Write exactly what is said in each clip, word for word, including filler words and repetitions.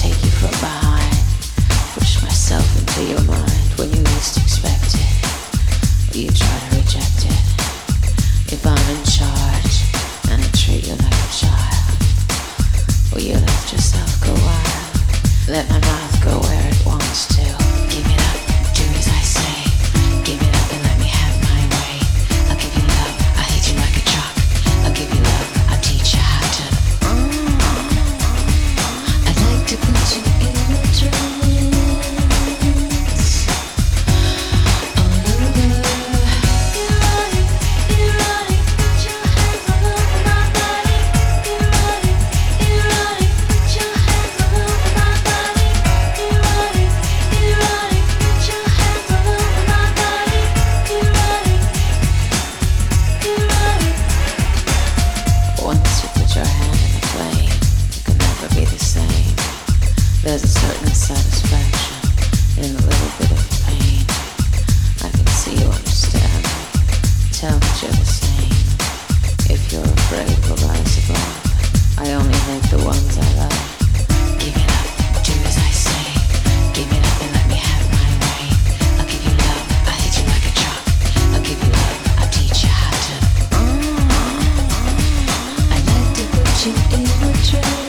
take you from behind, push myself into your mind when you least expect it. You try to reject it. If I'm in charge and I treat you like a child, will you let yourself go wild? Let my mouth go where it wants to. Give it up, do as I say. Give it up and let me have my way. I'll give you love, I'll hit you like a truck. I'll give you love, I'll teach you how to. Mm. I'd like to put you in a trance. There's a certain satisfaction in a little bit of pain. I can see you understand me. Tell me you're the same. If you're afraid we'll rise above. I only hate the ones I love. Give it up, do as I say. Give it up and let me have my way. I'll give you love, I'll hit you like a truck. I'll give you love, I'll teach you how to. Mm. I'd like to put you in a trance.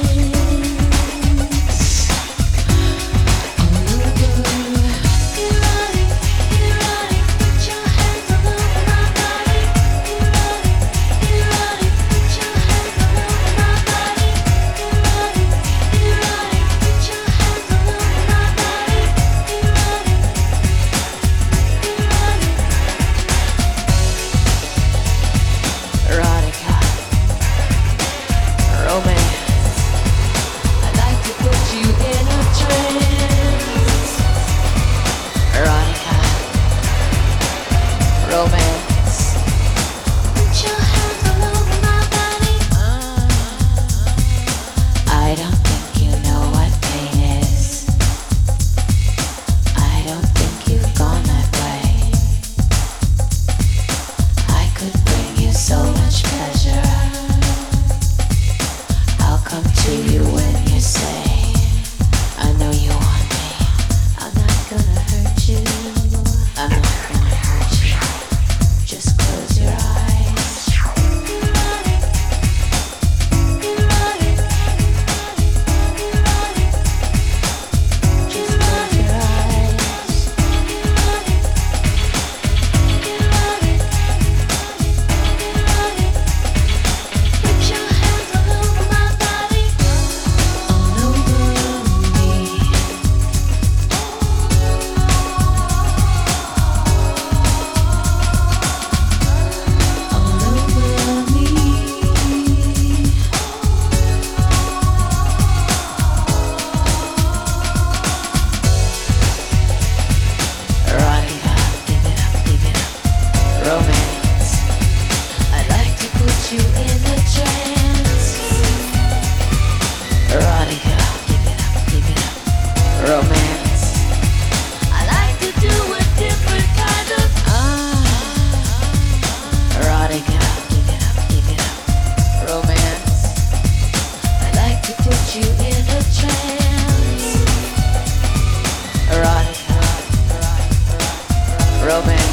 Romance.